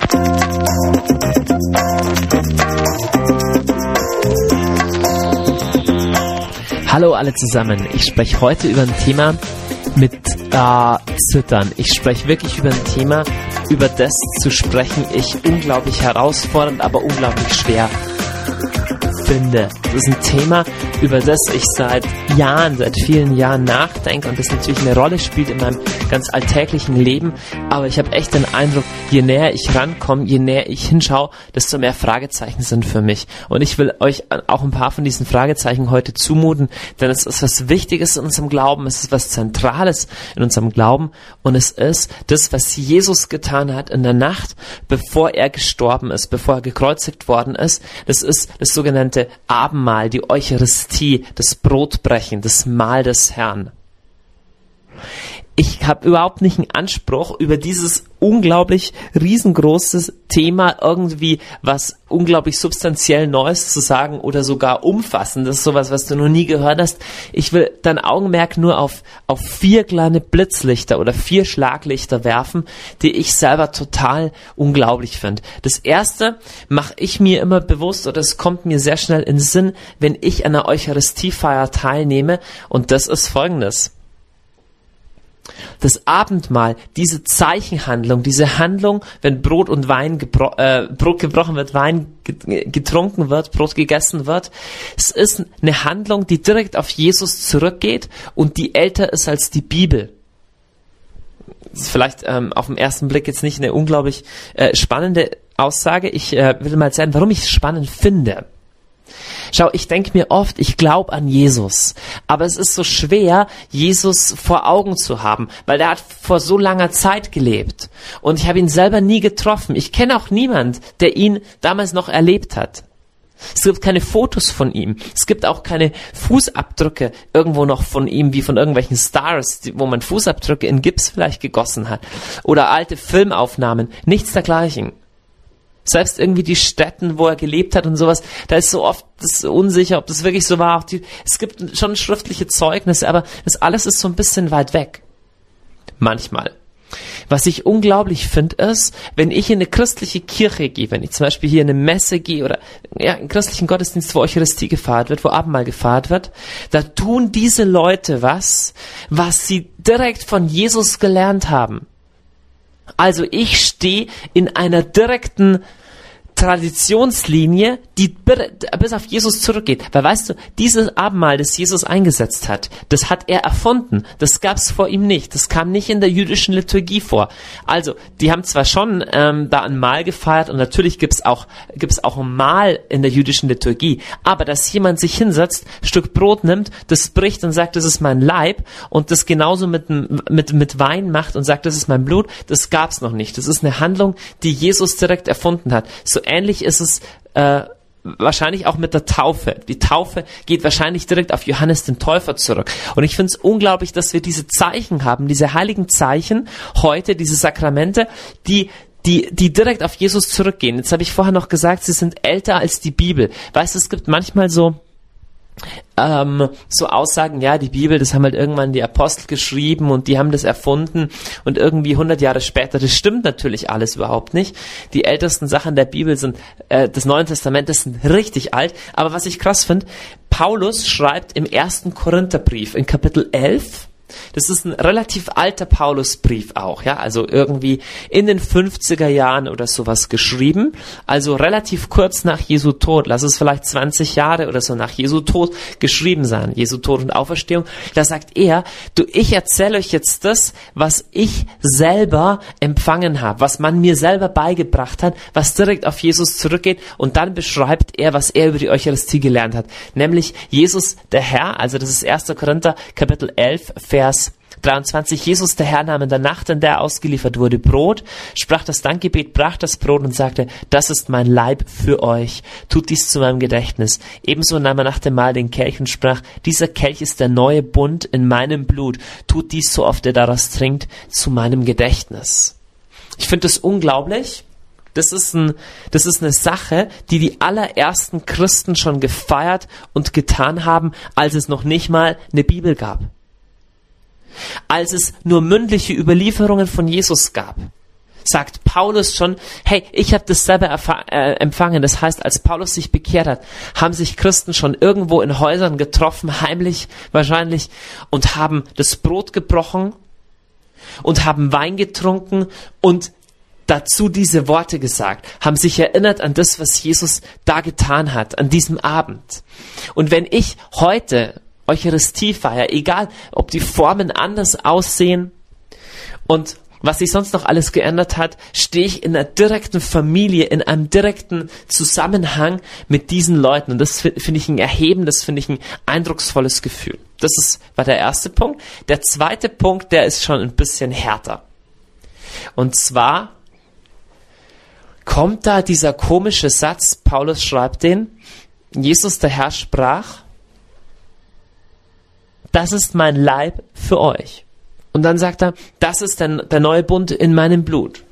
Hallo alle zusammen, ich spreche heute über ein Thema mit Zittern. Ich spreche wirklich über ein Thema, über das zu sprechen ich unglaublich herausfordernd, aber unglaublich schwer finde. Das ist ein Thema, über das ich seit vielen Jahren nachdenke und das natürlich eine Rolle spielt in meinem ganz alltäglichen Leben, aber ich habe echt den Eindruck, je näher ich rankomme, je näher ich hinschaue, desto mehr Fragezeichen sind für mich. Und ich will euch auch ein paar von diesen Fragezeichen heute zumuten, denn es ist was Wichtiges in unserem Glauben, es ist was Zentrales in unserem Glauben und es ist das, was Jesus getan hat in der Nacht, bevor er gestorben ist, bevor er gekreuzigt worden ist. Das ist das sogenannte Abendmahl, die Eucharistie, das Brotbrechen, das Mahl des Herrn. Ich habe überhaupt nicht einen Anspruch, über dieses unglaublich riesengroßes Thema irgendwie was unglaublich substanziell Neues zu sagen oder sogar Umfassendes, sowas, was du noch nie gehört hast. Ich will dein Augenmerk nur auf 4 kleine Blitzlichter oder 4 Schlaglichter werfen, die ich selber total unglaublich finde. Das erste mache ich mir immer bewusst oder es kommt mir sehr schnell in den Sinn, wenn ich an einer Eucharistiefeier teilnehme und das ist Folgendes. Das Abendmahl, diese Zeichenhandlung, diese Handlung, wenn Brot und Wein Brot gebrochen wird, Wein getrunken wird, Brot gegessen wird, es ist eine Handlung, die direkt auf Jesus zurückgeht und die älter ist als die Bibel. Das ist vielleicht auf den ersten Blick jetzt nicht eine unglaublich spannende Aussage. Ich will mal sagen, warum ich es spannend finde. Schau, ich denke mir oft, ich glaube an Jesus, aber es ist so schwer, Jesus vor Augen zu haben, weil der hat vor so langer Zeit gelebt und ich habe ihn selber nie getroffen. Ich kenne auch niemand, der ihn damals noch erlebt hat. Es gibt keine Fotos von ihm. Es gibt auch keine Fußabdrücke irgendwo noch von ihm, wie von irgendwelchen Stars, wo man Fußabdrücke in Gips vielleicht gegossen hat oder alte Filmaufnahmen. Nichts dergleichen. Selbst irgendwie die Städten, wo er gelebt hat und sowas, da ist so oft das unsicher, ob das wirklich so war. Es gibt schon schriftliche Zeugnisse, aber das alles ist so ein bisschen weit weg. Manchmal. Was ich unglaublich finde, ist, wenn ich in eine christliche Kirche gehe, wenn ich zum Beispiel hier in eine Messe gehe oder einen christlichen Gottesdienst, wo Eucharistie gefeiert wird, wo Abendmahl gefeiert wird, da tun diese Leute was sie direkt von Jesus gelernt haben. Also ich stehe in einer direkten Traditionslinie, die bis auf Jesus zurückgeht. Weil weißt du, dieses Abendmahl, das Jesus eingesetzt hat, das hat er erfunden. Das gab es vor ihm nicht. Das kam nicht in der jüdischen Liturgie vor. Also, die haben zwar schon da ein Mahl gefeiert und natürlich gibt's auch ein Mahl in der jüdischen Liturgie, aber dass jemand sich hinsetzt, ein Stück Brot nimmt, das bricht und sagt, das ist mein Leib und das genauso mit Wein macht und sagt, das ist mein Blut, das gab's noch nicht. Das ist eine Handlung, die Jesus direkt erfunden hat. So ähnlich ist es wahrscheinlich auch mit der Taufe. Die Taufe geht wahrscheinlich direkt auf Johannes den Täufer zurück. Und ich finde es unglaublich, dass wir diese Zeichen haben, diese heiligen Zeichen heute, diese Sakramente, die direkt auf Jesus zurückgehen. Jetzt habe ich vorher noch gesagt, sie sind älter als die Bibel. Weißt du, es gibt manchmal so Aussagen, ja, die Bibel, das haben halt irgendwann die Apostel geschrieben und die haben das erfunden und irgendwie 100 Jahre später, das stimmt natürlich alles überhaupt nicht. Die ältesten Sachen der Bibel sind, des Neuen Testamentes sind richtig alt, aber was ich krass finde, Paulus schreibt im 1. Korintherbrief in Kapitel 11, das ist ein relativ alter Paulusbrief auch, ja, also irgendwie in den 50er Jahren oder sowas geschrieben, also relativ kurz nach Jesu Tod, lass es vielleicht 20 Jahre oder so nach Jesu Tod geschrieben sein, Jesu Tod und Auferstehung, da sagt er, ich erzähle euch jetzt das, was ich selber empfangen habe, was man mir selber beigebracht hat, was direkt auf Jesus zurückgeht und dann beschreibt er, was er über die Eucharistie gelernt hat, nämlich Jesus der Herr, also das ist 1. Korinther Kapitel 11, Vers 23, Jesus, der Herr, nahm in der Nacht, in der er ausgeliefert wurde, Brot, sprach das Dankgebet, brach das Brot und sagte, das ist mein Leib für euch, tut dies zu meinem Gedächtnis. Ebenso nahm er nach dem Mahl den Kelch und sprach, dieser Kelch ist der neue Bund in meinem Blut, tut dies, so oft ihr daraus trinkt, zu meinem Gedächtnis. Ich finde das unglaublich. Das ist eine Sache, die allerersten Christen schon gefeiert und getan haben, als es noch nicht mal eine Bibel gab. Als es nur mündliche Überlieferungen von Jesus gab. sagt Paulus schon, hey, ich habe das selber empfangen. Das heißt, als Paulus sich bekehrt hat, haben sich Christen schon irgendwo in Häusern getroffen, heimlich wahrscheinlich, und haben das Brot gebrochen und haben Wein getrunken und dazu diese Worte gesagt, haben sich erinnert an das, was Jesus da getan hat, an diesem Abend. Und wenn ich heute Eucharistie feiere, egal ob die Formen anders aussehen und was sich sonst noch alles geändert hat, stehe ich in einer direkten Familie, in einem direkten Zusammenhang mit diesen Leuten. Und das finde ich ein erhebendes, finde ich ein eindrucksvolles Gefühl. War der erste Punkt. Der zweite Punkt, der ist schon ein bisschen härter. Und zwar kommt da dieser komische Satz, Paulus schreibt den, Jesus der Herr sprach, das ist mein Leib für euch. Und dann sagt er, das ist der neue Bund in meinem Blut.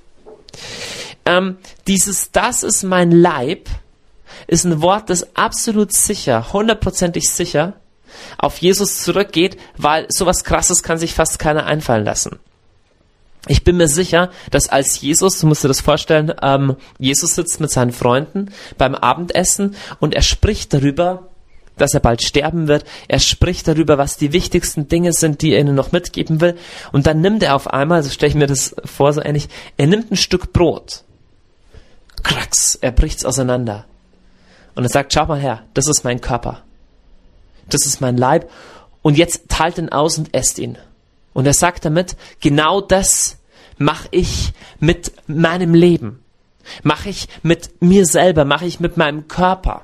Das ist mein Leib, ist ein Wort, das absolut sicher, 100%ig sicher auf Jesus zurückgeht, weil sowas Krasses kann sich fast keiner einfallen lassen. Ich bin mir sicher, dass als Jesus, du musst dir das vorstellen, Jesus sitzt mit seinen Freunden beim Abendessen und er spricht darüber, dass er bald sterben wird. Er spricht darüber, was die wichtigsten Dinge sind, die er ihnen noch mitgeben will. Und dann nimmt er auf einmal, so stelle ich mir das vor, so ähnlich, er nimmt ein Stück Brot. Kracks, er bricht's auseinander. Und er sagt, schau mal her, das ist mein Körper. Das ist mein Leib. Und jetzt teilt ihn aus und esst ihn. Und er sagt damit, genau das mache ich mit meinem Leben. Mache ich mit mir selber, mache ich mit meinem Körper.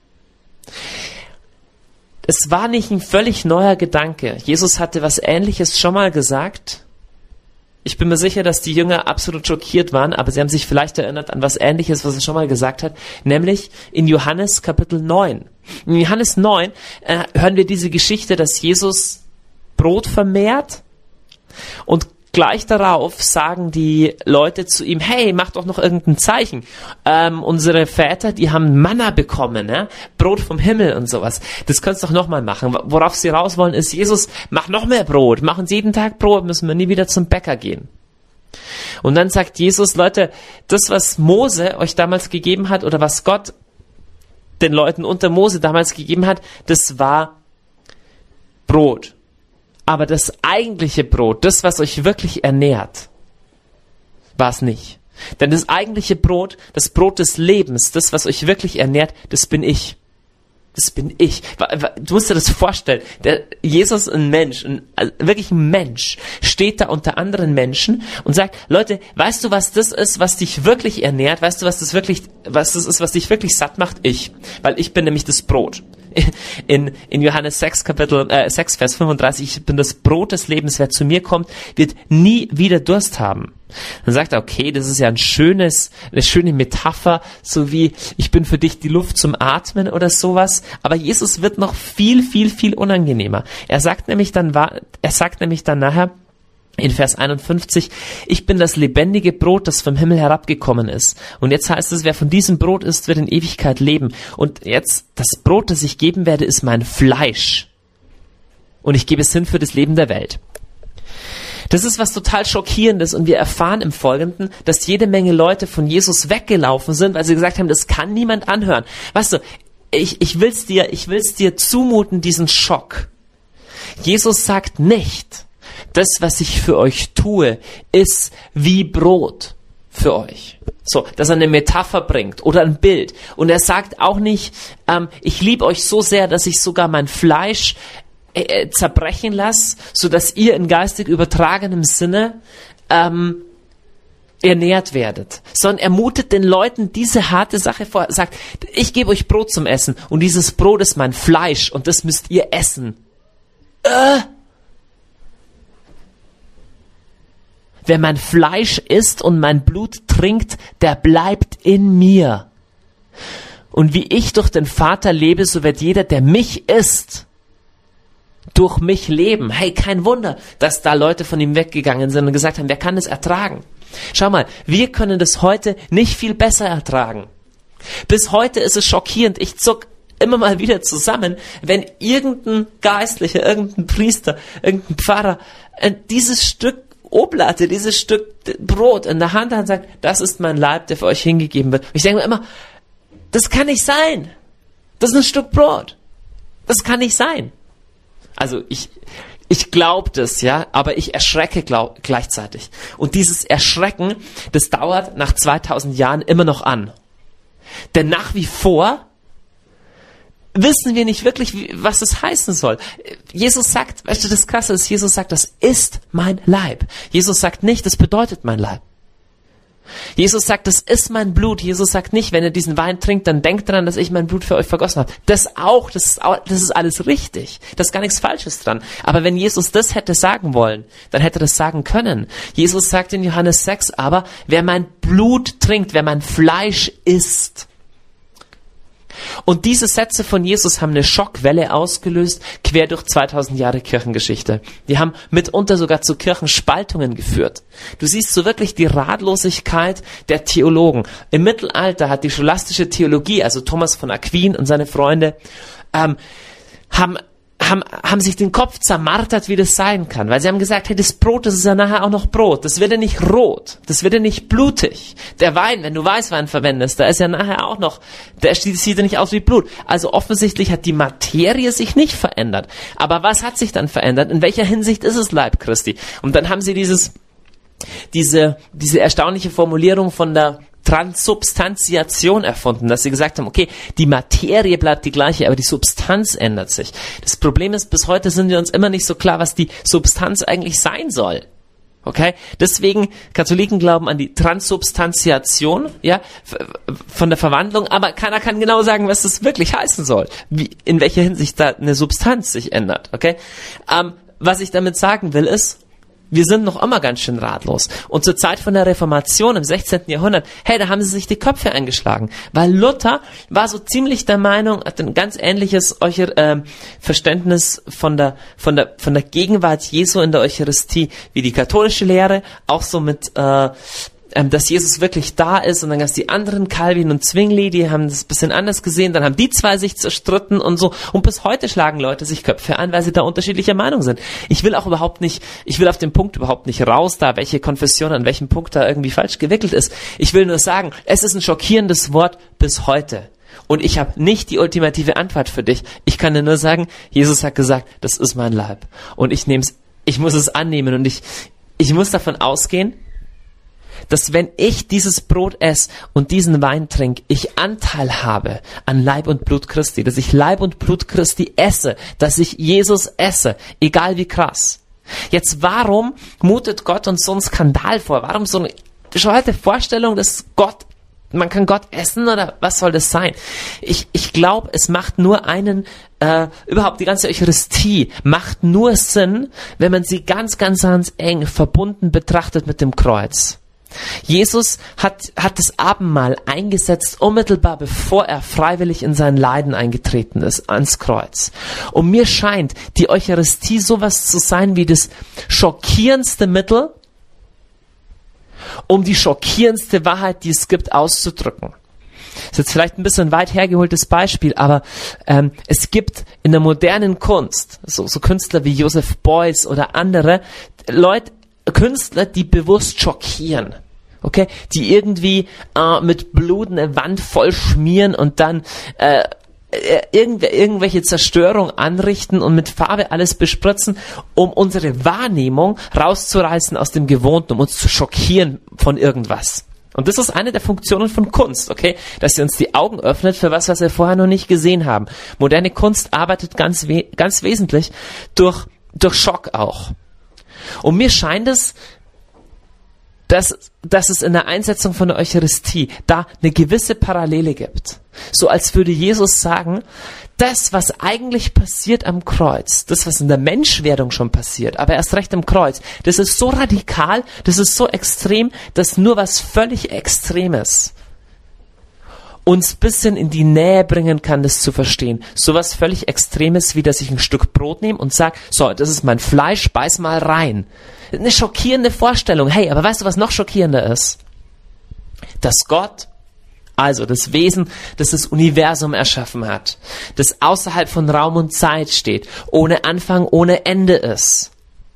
Es war nicht ein völlig neuer Gedanke. Jesus hatte was Ähnliches schon mal gesagt. Ich bin mir sicher, dass die Jünger absolut schockiert waren, aber sie haben sich vielleicht erinnert an was Ähnliches, was er schon mal gesagt hat, nämlich in Johannes Kapitel 9. In Johannes 9 hören wir diese Geschichte, dass Jesus Brot vermehrt und gleich darauf sagen die Leute zu ihm, hey, mach doch noch irgendein Zeichen. Unsere Väter, die haben Manna bekommen, ja? Brot vom Himmel und sowas. Das könntest du doch nochmal machen. Worauf sie raus wollen, ist, Jesus, mach noch mehr Brot. Mach uns jeden Tag Brot, müssen wir nie wieder zum Bäcker gehen. Und dann sagt Jesus, Leute, das, was Mose euch damals gegeben hat oder was Gott den Leuten unter Mose damals gegeben hat, das war Brot. Aber das eigentliche Brot, das, was euch wirklich ernährt, war es nicht. Denn das eigentliche Brot, das Brot des Lebens, das, was euch wirklich ernährt, das bin ich. Das bin ich. Du musst dir das vorstellen. Jesus, ein Mensch, wirklich ein Mensch, steht da unter anderen Menschen und sagt, Leute, weißt du, was das ist, was dich wirklich ernährt? Weißt du, was das ist, was dich wirklich satt macht? Ich. Weil ich bin nämlich das Brot. In Johannes 6, Vers 35, ich bin das Brot des Lebens, wer zu mir kommt, wird nie wieder Durst haben. Dann sagt er, okay, das ist ja eine schöne Metapher, so wie, ich bin für dich die Luft zum Atmen oder sowas, aber Jesus wird noch viel, viel, viel unangenehmer. Er sagt nämlich dann nachher, in Vers 51, ich bin das lebendige Brot, das vom Himmel herabgekommen ist. Und jetzt heißt es, wer von diesem Brot isst, wird in Ewigkeit leben. Und jetzt, das Brot, das ich geben werde, ist mein Fleisch. Und ich gebe es hin für das Leben der Welt. Das ist was total Schockierendes und wir erfahren im Folgenden, dass jede Menge Leute von Jesus weggelaufen sind, weil sie gesagt haben, das kann niemand anhören. Weißt du, ich will's dir zumuten, diesen Schock. Jesus sagt nicht, das, was ich für euch tue, ist wie Brot für euch. So, dass er eine Metapher bringt oder ein Bild. Und er sagt auch nicht, ich liebe euch so sehr, dass ich sogar mein Fleisch zerbrechen lasse, sodass ihr in geistig übertragenem Sinne ernährt werdet. Sondern er mutet den Leuten diese harte Sache vor. Er sagt, ich gebe euch Brot zum Essen und dieses Brot ist mein Fleisch und das müsst ihr essen. Wer mein Fleisch isst und mein Blut trinkt, der bleibt in mir. Und wie ich durch den Vater lebe, so wird jeder, der mich isst, durch mich leben. Hey, kein Wunder, dass da Leute von ihm weggegangen sind und gesagt haben, wer kann das ertragen? Schau mal, wir können das heute nicht viel besser ertragen. Bis heute ist es schockierend. Ich zuck immer mal wieder zusammen, wenn irgendein Geistlicher, irgendein Priester, irgendein Pfarrer dieses Stück Oblate, dieses Stück Brot in der Hand hat und sagt, das ist mein Leib, der für euch hingegeben wird. Und ich denke mir immer, das kann nicht sein. Das ist ein Stück Brot. Das kann nicht sein. Also ich glaube das, ja, aber ich erschrecke gleichzeitig. Und dieses Erschrecken, das dauert nach 2000 Jahren immer noch an. Denn nach wie vor wissen wir nicht wirklich, was es heißen soll. Jesus sagt, weißt du, das Krasse ist, Jesus sagt, das ist mein Leib. Jesus sagt nicht, das bedeutet mein Leib. Jesus sagt, das ist mein Blut. Jesus sagt nicht, wenn ihr diesen Wein trinkt, dann denkt daran, dass ich mein Blut für euch vergossen habe. Das ist alles richtig. Da ist gar nichts Falsches dran. Aber wenn Jesus das hätte sagen wollen, dann hätte er das sagen können. Jesus sagt in Johannes 6 aber, wer mein Blut trinkt, wer mein Fleisch isst. Und diese Sätze von Jesus haben eine Schockwelle ausgelöst, quer durch 2000 Jahre Kirchengeschichte. Die haben mitunter sogar zu Kirchenspaltungen geführt. Du siehst so wirklich die Ratlosigkeit der Theologen. Im Mittelalter hat die scholastische Theologie, also Thomas von Aquin und seine Freunde, haben sich den Kopf zermartert, wie das sein kann. Weil sie haben gesagt, hey, das Brot, das ist ja nachher auch noch Brot. Das wird ja nicht rot. Das wird ja nicht blutig. Der Wein, wenn du Weißwein verwendest, da ist ja nachher auch noch, der sieht ja nicht aus wie Blut. Also offensichtlich hat die Materie sich nicht verändert. Aber was hat sich dann verändert? In welcher Hinsicht ist es Leib Christi? Und dann haben sie diese erstaunliche Formulierung von der Transubstantiation erfunden, dass sie gesagt haben, okay, die Materie bleibt die gleiche, aber die Substanz ändert sich. Das Problem ist, bis heute sind wir uns immer nicht so klar, was die Substanz eigentlich sein soll. Okay? Deswegen, Katholiken glauben an die Transubstantiation, ja, von der Verwandlung, aber keiner kann genau sagen, was das wirklich heißen soll. In welcher Hinsicht da eine Substanz sich ändert. Okay? Was ich damit sagen will, ist, wir sind noch immer ganz schön ratlos. Und zur Zeit von der Reformation im 16. Jahrhundert, hey, da haben sie sich die Köpfe eingeschlagen. Weil Luther war so ziemlich der Meinung, hat ein ganz ähnliches Verständnis von der Gegenwart Jesu in der Eucharistie wie die katholische Lehre, auch so mit, dass Jesus wirklich da ist, und dann gab es die anderen, Calvin und Zwingli, die haben das ein bisschen anders gesehen, dann haben die zwei sich zerstritten und so, und bis heute schlagen Leute sich Köpfe ein, weil sie da unterschiedlicher Meinung sind. Ich will auf den Punkt überhaupt nicht raus, da welche Konfession an welchem Punkt da irgendwie falsch gewickelt ist. Ich will nur sagen, es ist ein schockierendes Wort bis heute. Und ich habe nicht die ultimative Antwort für dich. Ich kann dir nur sagen, Jesus hat gesagt, das ist mein Leib. Und ich muss es annehmen, und ich muss davon ausgehen, dass wenn ich dieses Brot esse und diesen Wein trinke, ich Anteil habe an Leib und Blut Christi, dass ich Leib und Blut Christi esse, dass ich Jesus esse, egal wie krass. Jetzt, warum mutet Gott uns so einen Skandal vor? Warum so eine bescheuerte Vorstellung, dass man kann Gott essen, oder was soll das sein? Ich glaube, es macht nur überhaupt die ganze Eucharistie macht nur Sinn, wenn man sie ganz, ganz, ganz eng verbunden betrachtet mit dem Kreuz. Jesus hat das Abendmahl eingesetzt, unmittelbar bevor er freiwillig in sein Leiden eingetreten ist, ans Kreuz. Und mir scheint die Eucharistie sowas zu sein wie das schockierendste Mittel, um die schockierendste Wahrheit, die es gibt, auszudrücken. Das ist jetzt vielleicht ein bisschen weit hergeholtes Beispiel, aber es gibt in der modernen Kunst, so Künstler wie Joseph Beuys oder andere Künstler, die bewusst schockieren, okay, die irgendwie mit Blut eine Wand voll schmieren und dann irgendwelche Zerstörung anrichten und mit Farbe alles bespritzen, um unsere Wahrnehmung rauszureißen aus dem Gewohnten, um uns zu schockieren von irgendwas. Und das ist eine der Funktionen von Kunst, okay, dass sie uns die Augen öffnet für was wir vorher noch nicht gesehen haben. Moderne Kunst arbeitet ganz wesentlich durch Schock auch. Und mir scheint es, dass es in der Einsetzung von der Eucharistie da eine gewisse Parallele gibt. So als würde Jesus sagen, das, was eigentlich passiert am Kreuz, das, was in der Menschwerdung schon passiert, aber erst recht am Kreuz, das ist so radikal, das ist so extrem, dass nur was völlig Extremes uns ein bisschen in die Nähe bringen kann, das zu verstehen. So was völlig Extremes, wie dass ich ein Stück Brot nehme und sage, so, das ist mein Fleisch, beiß mal rein. Eine schockierende Vorstellung. Hey, aber weißt du, was noch schockierender ist? Dass Gott, also das Wesen, das das Universum erschaffen hat, das außerhalb von Raum und Zeit steht, ohne Anfang, ohne Ende ist,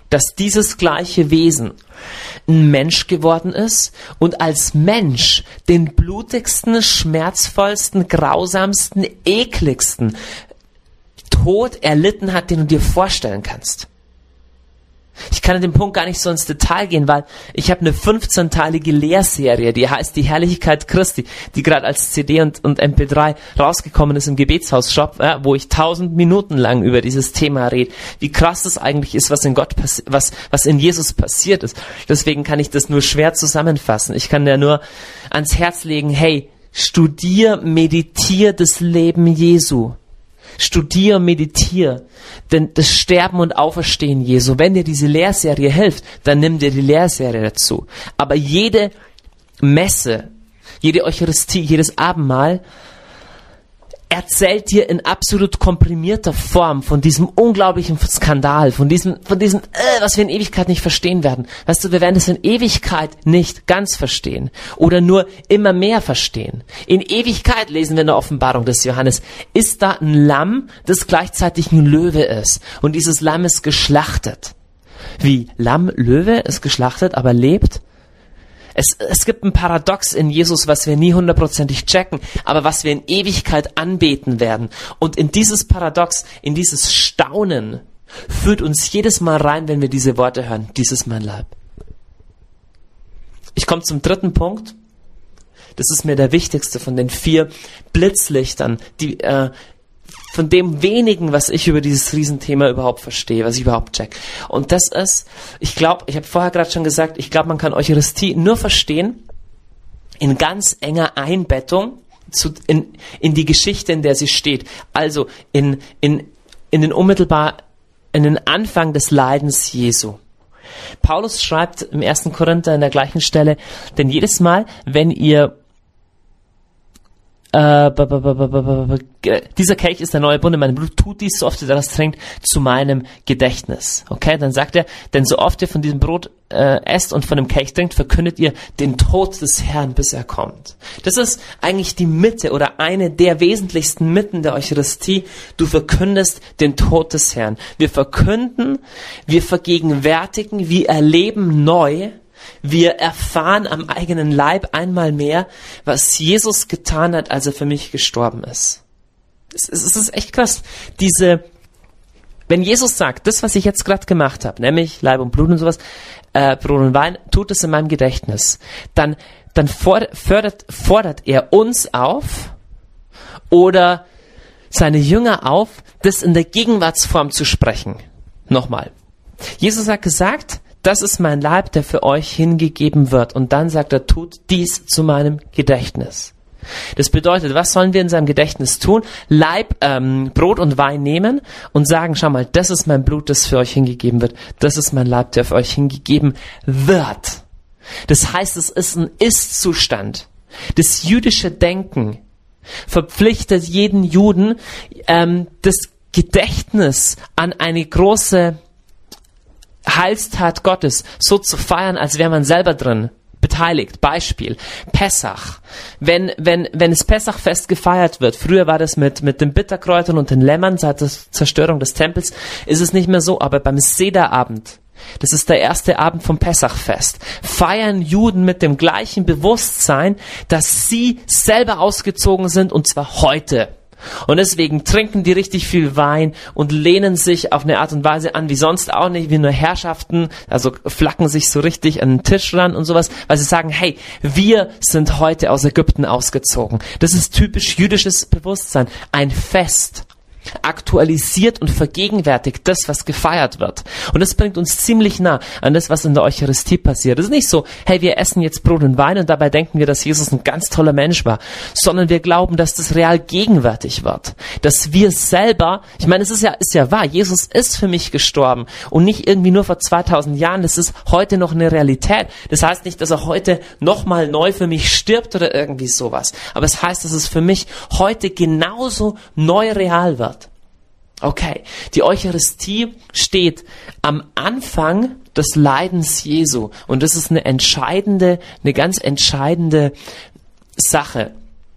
dass dieses gleiche Wesen ein Mensch geworden ist und als Mensch den blutigsten, schmerzvollsten, grausamsten, ekligsten Tod erlitten hat, den du dir vorstellen kannst. Ich kann in dem Punkt gar nicht so ins Detail gehen, weil ich habe eine 15-teilige Lehrserie, die heißt Die Herrlichkeit Christi, die gerade als CD und MP3 rausgekommen ist im Gebetshaus-Shop, wo ich 1000 Minuten lang über dieses Thema rede, wie krass das eigentlich ist, was in was in Jesus passiert ist. Deswegen kann ich das nur schwer zusammenfassen. Ich kann dir nur ans Herz legen, hey, studier, meditier das Leben Jesu. Studier, meditier, denn das Sterben und Auferstehen Jesu, wenn dir diese Lehrserie hilft, dann nimm dir die Lehrserie dazu. Aber jede Messe, jede Eucharistie, jedes Abendmahl erzählt dir in absolut komprimierter Form von diesem unglaublichen Skandal, von diesem, was wir in Ewigkeit nicht verstehen werden. Weißt du, wir werden es in Ewigkeit nicht ganz verstehen oder nur immer mehr verstehen. In Ewigkeit, lesen wir in der Offenbarung des Johannes, ist da ein Lamm, das gleichzeitig ein Löwe ist. Und dieses Lamm ist geschlachtet. Wie? Lamm, Löwe ist geschlachtet, aber lebt? Es gibt ein Paradox in Jesus, was wir nie hundertprozentig checken, aber was wir in Ewigkeit anbeten werden. Und in dieses Paradox, in dieses Staunen, führt uns jedes Mal rein, wenn wir diese Worte hören. Dies ist mein Leib. Ich komme zum dritten Punkt. Das ist mir der wichtigste von den 4 Blitzlichtern, die von dem wenigen, was ich über dieses Riesenthema überhaupt verstehe, was ich überhaupt check. Und das ist, ich habe vorher gerade schon gesagt, ich glaube, man kann Eucharistie nur verstehen in ganz enger Einbettung in die Geschichte, in der sie steht. Also in den Anfang des Leidens Jesu. Paulus schreibt im 1. Korinther in der gleichen Stelle, denn jedes Mal, wenn ihr dieser Kelch ist der neue Bund in meinem Blut, tut dies, so oft ihr das trinkt, zu meinem Gedächtnis. Okay, dann sagt er, denn so oft ihr von diesem Brot esst und von dem Kelch trinkt, verkündet ihr den Tod des Herrn, bis er kommt. Das ist eigentlich die Mitte oder eine der wesentlichsten Mitten der Eucharistie. Du verkündest den Tod des Herrn. Wir verkünden, wir vergegenwärtigen, wir erleben neu, wir erfahren am eigenen Leib einmal mehr, was Jesus getan hat, als er für mich gestorben ist. Es ist echt krass. Wenn Jesus sagt, das, was ich jetzt gerade gemacht habe, nämlich Leib und Blut und sowas, Brot und Wein, tut es in meinem Gedächtnis, dann fordert er uns auf oder seine Jünger auf, das in der Gegenwartsform zu sprechen. Nochmal. Jesus hat gesagt, das ist mein Leib, der für euch hingegeben wird. Und dann sagt er, tut dies zu meinem Gedächtnis. Das bedeutet, was sollen wir in seinem Gedächtnis tun? Brot und Wein nehmen und sagen, schau mal, das ist mein Blut, das für euch hingegeben wird. Das ist mein Leib, der für euch hingegeben wird. Das heißt, es ist ein Ist-Zustand. Das jüdische Denken verpflichtet jeden Juden, das Gedächtnis an eine große Heilstat Gottes so zu feiern, als wäre man selber drin beteiligt. Beispiel, Pessach. Wenn das Pessachfest gefeiert wird, früher war das mit den Bitterkräutern und den Lämmern, seit der Zerstörung des Tempels, ist es nicht mehr so, aber beim Sederabend, das ist der erste Abend vom Pessachfest, feiern Juden mit dem gleichen Bewusstsein, dass sie selber ausgezogen sind, und zwar heute. Und deswegen trinken die richtig viel Wein und lehnen sich auf eine Art und Weise an, wie sonst auch nicht, wie nur Herrschaften, also flacken sich so richtig an den Tisch ran und sowas, weil sie sagen, hey, wir sind heute aus Ägypten ausgezogen. Das ist typisch jüdisches Bewusstsein. Ein Fest aktualisiert und vergegenwärtigt das, was gefeiert wird. Und das bringt uns ziemlich nah an das, was in der Eucharistie passiert. Es ist nicht so, hey, wir essen jetzt Brot und Wein und dabei denken wir, dass Jesus ein ganz toller Mensch war, sondern wir glauben, dass das real gegenwärtig wird. Dass wir selber, ich meine, es ist ja wahr, Jesus ist für mich gestorben und nicht irgendwie nur vor 2000 Jahren, das ist heute noch eine Realität. Das heißt nicht, dass er heute nochmal neu für mich stirbt oder irgendwie sowas. Aber es heißt, dass es für mich heute genauso neu real wird. Okay, die Eucharistie steht am Anfang des Leidens Jesu und das ist eine ganz entscheidende Sache.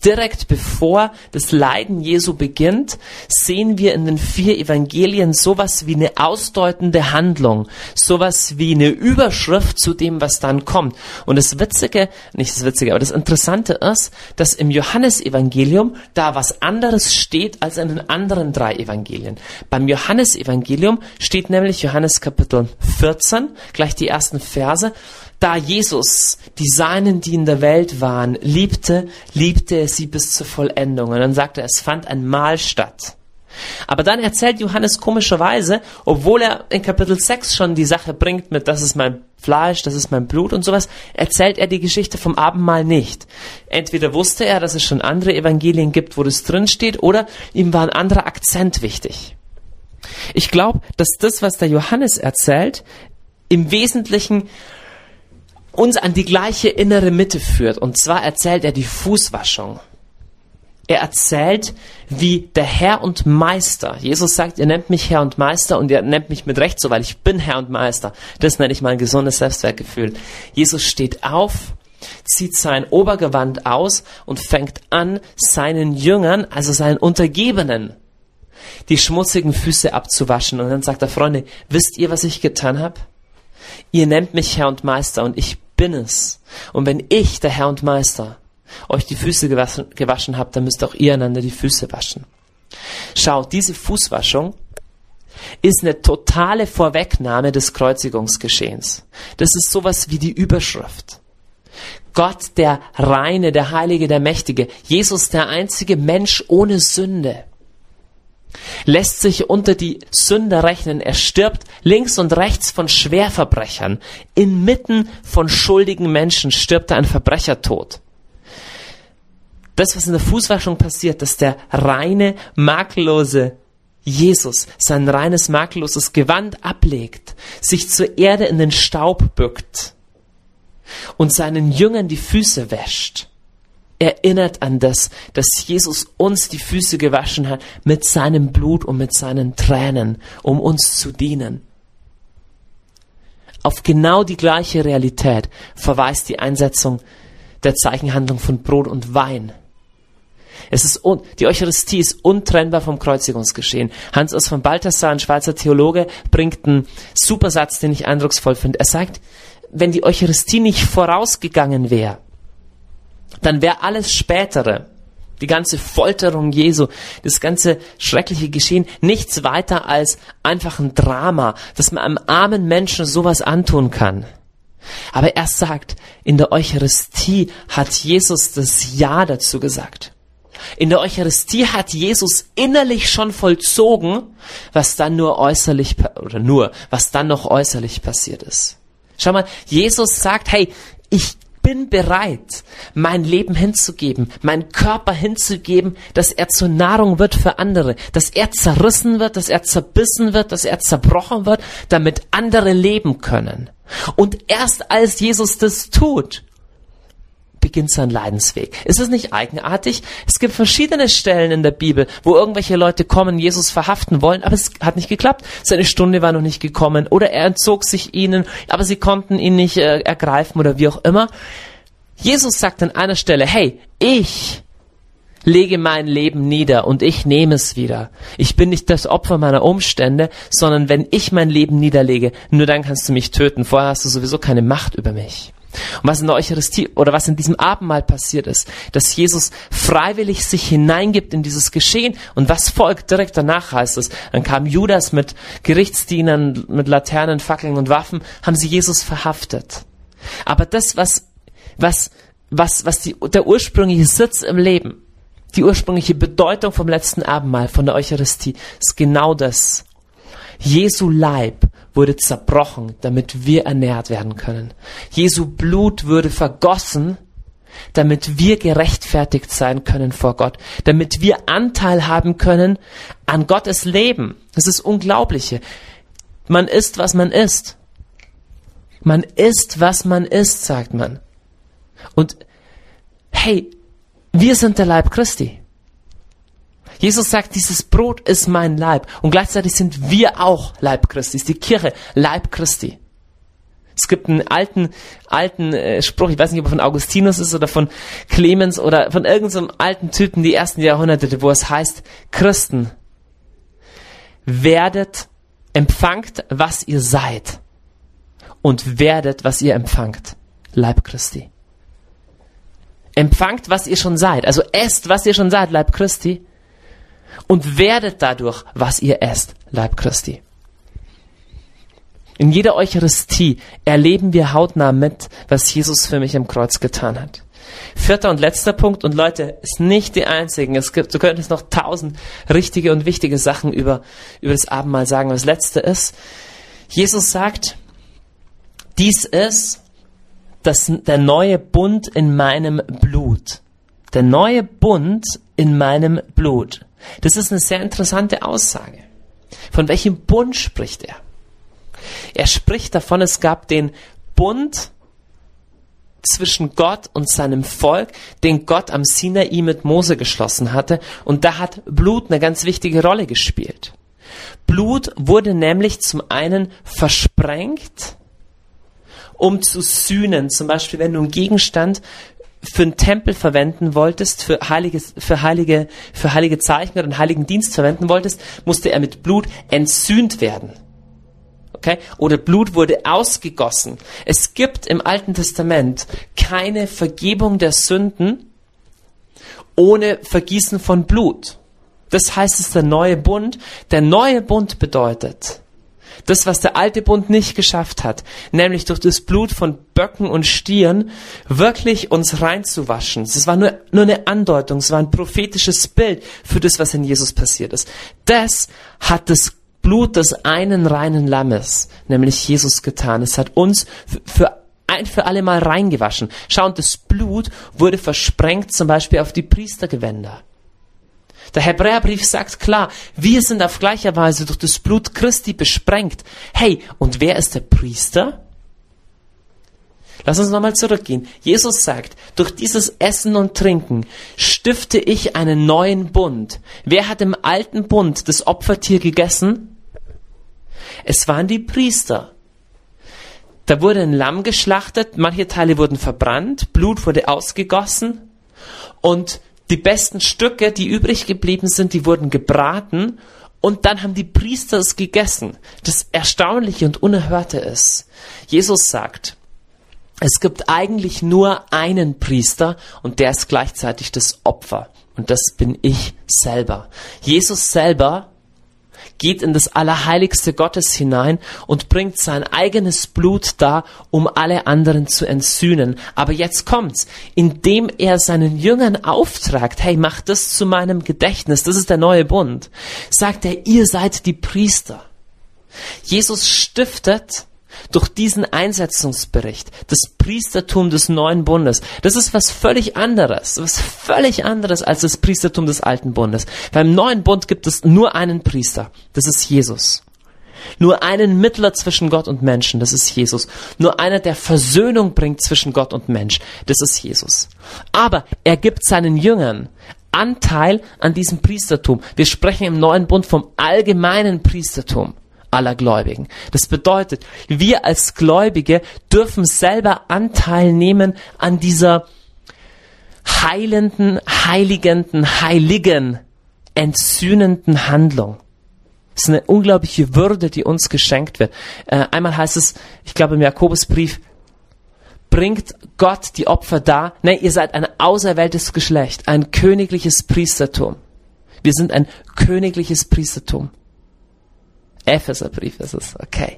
direkt bevor das Leiden Jesu beginnt, sehen wir in den 4 Evangelien sowas wie eine ausdeutende Handlung, sowas wie eine Überschrift zu dem, was dann kommt. Und das Interessante ist, dass im Johannesevangelium da was anderes steht als in den anderen 3 Evangelien. Beim Johannesevangelium steht nämlich Johannes Kapitel 14, gleich die ersten Verse, da Jesus die Seinen, die in der Welt waren, liebte er sie bis zur Vollendung. Und dann sagt er, es fand ein Mahl statt. Aber dann erzählt Johannes komischerweise, obwohl er in Kapitel 6 schon die Sache bringt mit, das ist mein Fleisch, das ist mein Blut und sowas, erzählt er die Geschichte vom Abendmahl nicht. Entweder wusste er, dass es schon andere Evangelien gibt, wo das drin steht, oder ihm war ein anderer Akzent wichtig. Ich glaube, dass das, was der Johannes erzählt, im Wesentlichen uns an die gleiche innere Mitte führt. Und zwar erzählt er die Fußwaschung. Er erzählt, wie der Herr und Meister, Jesus sagt, ihr nennt mich Herr und Meister und ihr nennt mich mit Recht so, weil ich bin Herr und Meister. Das nenne ich mal ein gesundes Selbstwertgefühl. Jesus steht auf, zieht sein Obergewand aus und fängt an, seinen Jüngern, also seinen Untergebenen, die schmutzigen Füße abzuwaschen. Und dann sagt er, Freunde, wisst ihr, was ich getan habe? Ihr nennt mich Herr und Meister und ich bin es. Und wenn ich, der Herr und Meister, euch die Füße gewaschen habt, dann müsst auch ihr einander die Füße waschen. Schaut, diese Fußwaschung ist eine totale Vorwegnahme des Kreuzigungsgeschehens. Das ist sowas wie die Überschrift. Gott, der Reine, der Heilige, der Mächtige, Jesus, der einzige Mensch ohne Sünde, lässt sich unter die Sünder rechnen. Er stirbt links und rechts von Schwerverbrechern. Inmitten von schuldigen Menschen stirbt er einen Verbrechertod. Das, was in der Fußwaschung passiert, dass der reine, makellose Jesus sein reines, makelloses Gewand ablegt, sich zur Erde in den Staub bückt und seinen Jüngern die Füße wäscht, erinnert an das, dass Jesus uns die Füße gewaschen hat mit seinem Blut und mit seinen Tränen, um uns zu dienen. Auf genau die gleiche Realität verweist die Einsetzung der Zeichenhandlung von Brot und Wein. Die Eucharistie ist untrennbar vom Kreuzigungsgeschehen. Hans-Urs von Balthasar, ein Schweizer Theologe, bringt einen super Satz, den ich eindrucksvoll finde. Er sagt, wenn die Eucharistie nicht vorausgegangen wäre, dann wäre alles Spätere, die ganze Folterung Jesu, das ganze schreckliche Geschehen, nichts weiter als einfach ein Drama, dass man einem armen Menschen sowas antun kann. Aber er sagt, in der Eucharistie hat Jesus das Ja dazu gesagt. In der Eucharistie hat Jesus innerlich schon vollzogen, was dann noch äußerlich passiert ist. Schau mal, Jesus sagt, hey, ich bin bereit, mein Leben hinzugeben, meinen Körper hinzugeben, dass er zur Nahrung wird für andere, dass er zerrissen wird, dass er zerbissen wird, dass er zerbrochen wird, damit andere leben können. Und erst als Jesus das tut, beginnt sein Leidensweg. Ist es nicht eigenartig? Es gibt verschiedene Stellen in der Bibel, wo irgendwelche Leute kommen, Jesus verhaften wollen, aber es hat nicht geklappt. Seine Stunde war noch nicht gekommen oder er entzog sich ihnen, aber sie konnten ihn nicht ergreifen oder wie auch immer. Jesus sagt an einer Stelle, hey, ich lege mein Leben nieder und ich nehme es wieder. Ich bin nicht das Opfer meiner Umstände, sondern wenn ich mein Leben niederlege, nur dann kannst du mich töten. Vorher hast du sowieso keine Macht über mich. Und was in der Eucharistie oder was in diesem Abendmahl passiert ist, dass Jesus freiwillig sich hineingibt in dieses Geschehen und was folgt direkt danach heißt es, dann kam Judas mit Gerichtsdienern, mit Laternen, Fackeln und Waffen, haben sie Jesus verhaftet. Aber das, der ursprüngliche Sitz im Leben, die ursprüngliche Bedeutung vom letzten Abendmahl, von der Eucharistie, ist genau das. Jesu Leib wurde zerbrochen, damit wir ernährt werden können. Jesu Blut wurde vergossen, damit wir gerechtfertigt sein können vor Gott, damit wir Anteil haben können an Gottes Leben. Das ist das Unglaubliche. Man ist, was man ist. Man ist, was man ist, sagt man. Und hey, wir sind der Leib Christi. Jesus sagt, dieses Brot ist mein Leib. Und gleichzeitig sind wir auch Leib Christi. Ist die Kirche Leib Christi. Es gibt einen alten Spruch, ich weiß nicht, ob er von Augustinus ist oder von Clemens oder von irgendeinem alten Typen, die ersten Jahrhunderte, wo es heißt, Christen, empfangt, was ihr seid und werdet, was ihr empfangt. Leib Christi. Empfangt, was ihr schon seid. Also esst, was ihr schon seid, Leib Christi. Und werdet dadurch, was ihr esst, Leib Christi. In jeder Eucharistie erleben wir hautnah mit, was Jesus für mich am Kreuz getan hat. 4. und letzter Punkt, und Leute, ist nicht die einzigen. Du könntest noch 1000 richtige und wichtige Sachen über das Abendmahl sagen. Das letzte ist, Jesus sagt, dies ist der neue Bund in meinem Blut. Der neue Bund in meinem Blut. Das ist eine sehr interessante Aussage. Von welchem Bund spricht er? Er spricht davon, es gab den Bund zwischen Gott und seinem Volk, den Gott am Sinai mit Mose geschlossen hatte. Und da hat Blut eine ganz wichtige Rolle gespielt. Blut wurde nämlich zum einen versprengt, um zu sühnen. Zum Beispiel, wenn du einen Gegenstand für einen Tempel verwenden wolltest, für heilige Zeichen oder einen heiligen Dienst verwenden wolltest, musste er mit Blut entsühnt werden. Okay? Oder Blut wurde ausgegossen. Es gibt im Alten Testament keine Vergebung der Sünden ohne Vergießen von Blut. Das heißt, es ist der neue Bund. Der neue Bund bedeutet, das, was der alte Bund nicht geschafft hat, nämlich durch das Blut von Böcken und Stieren wirklich uns reinzuwaschen. Es war nur eine Andeutung, es war ein prophetisches Bild für das, was in Jesus passiert ist. Das hat das Blut des einen reinen Lammes, nämlich Jesus, getan. Es hat uns für alle Mal reingewaschen. Schau, und das Blut wurde versprengt zum Beispiel auf die Priestergewänder. Der Hebräerbrief sagt klar, wir sind auf gleicher Weise durch das Blut Christi besprengt. Hey, und wer ist der Priester? Lass uns nochmal zurückgehen. Jesus sagt, durch dieses Essen und Trinken stifte ich einen neuen Bund. Wer hat im alten Bund das Opfertier gegessen? Es waren die Priester. Da wurde ein Lamm geschlachtet, manche Teile wurden verbrannt, Blut wurde ausgegossen und die besten Stücke, die übrig geblieben sind, die wurden gebraten und dann haben die Priester es gegessen. Das Erstaunliche und Unerhörte ist, Jesus sagt, es gibt eigentlich nur einen Priester und der ist gleichzeitig das Opfer. Und das bin ich selber. Jesus selber geht in das Allerheiligste Gottes hinein und bringt sein eigenes Blut dar, um alle anderen zu entsühnen. Aber jetzt kommt's, indem er seinen Jüngern auftragt, hey, macht das zu meinem Gedächtnis, das ist der neue Bund, sagt er, ihr seid die Priester. Jesus stiftet durch diesen Einsetzungsbericht das Priestertum des neuen Bundes. Das ist was völlig anderes als das Priestertum des alten Bundes. Beim neuen Bund gibt es nur einen Priester, das ist Jesus. Nur einen Mittler zwischen Gott und Menschen, das ist Jesus. Nur einer, der Versöhnung bringt zwischen Gott und Mensch, das ist Jesus. Aber er gibt seinen Jüngern Anteil an diesem Priestertum. Wir sprechen im neuen Bund vom allgemeinen Priestertum aller Gläubigen. Das bedeutet, wir als Gläubige dürfen selber Anteil nehmen an dieser heilenden, heiligenden, heiligen, entsühnenden Handlung. Das ist eine unglaubliche Würde, die uns geschenkt wird. Einmal heißt es, ich glaube im Jakobusbrief, bringt Gott die Opfer dar. Nein, ihr seid ein auserwähltes Geschlecht, ein königliches Priestertum. Wir sind ein königliches Priestertum. Epheserbrief ist es, okay.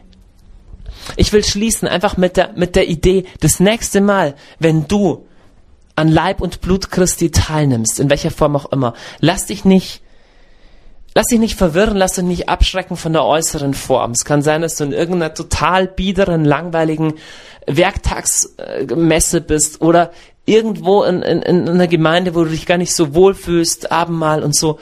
Ich will schließen einfach mit der Idee, das nächste Mal, wenn du an Leib und Blut Christi teilnimmst, in welcher Form auch immer, lass dich nicht verwirren, lass dich nicht abschrecken von der äußeren Form. Es kann sein, dass du in irgendeiner total biederen, langweiligen Werktagsmesse bist oder irgendwo in einer Gemeinde, wo du dich gar nicht so wohl fühlst, Abendmahl und so.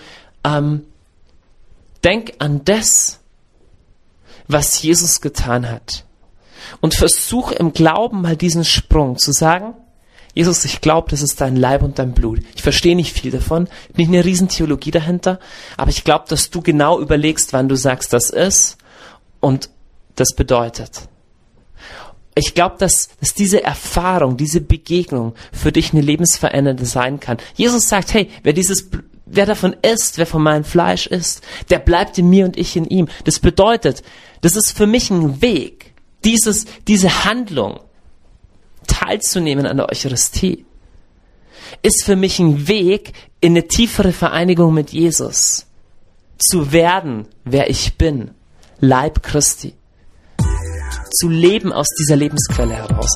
Denk an das, was Jesus getan hat. Und versuch im Glauben mal diesen Sprung zu sagen, Jesus, ich glaube, das ist dein Leib und dein Blut. Ich verstehe nicht viel davon, nicht eine Riesentheologie dahinter, aber ich glaube, dass du genau überlegst, wann du sagst, das ist und das bedeutet. Ich glaube, dass diese Erfahrung, diese Begegnung für dich eine lebensverändernde sein kann. Jesus sagt, hey, wer davon isst, wer von meinem Fleisch isst, der bleibt in mir und ich in ihm. Das bedeutet, das ist für mich ein Weg, diese Handlung teilzunehmen an der Eucharistie, ist für mich ein Weg in eine tiefere Vereinigung mit Jesus, zu werden, wer ich bin, Leib Christi, zu leben aus dieser Lebensquelle heraus.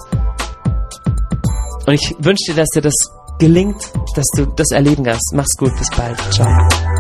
Und ich wünsche dir, dass dir das gelingt, dass du das erleben kannst. Mach's gut, bis bald. Ciao.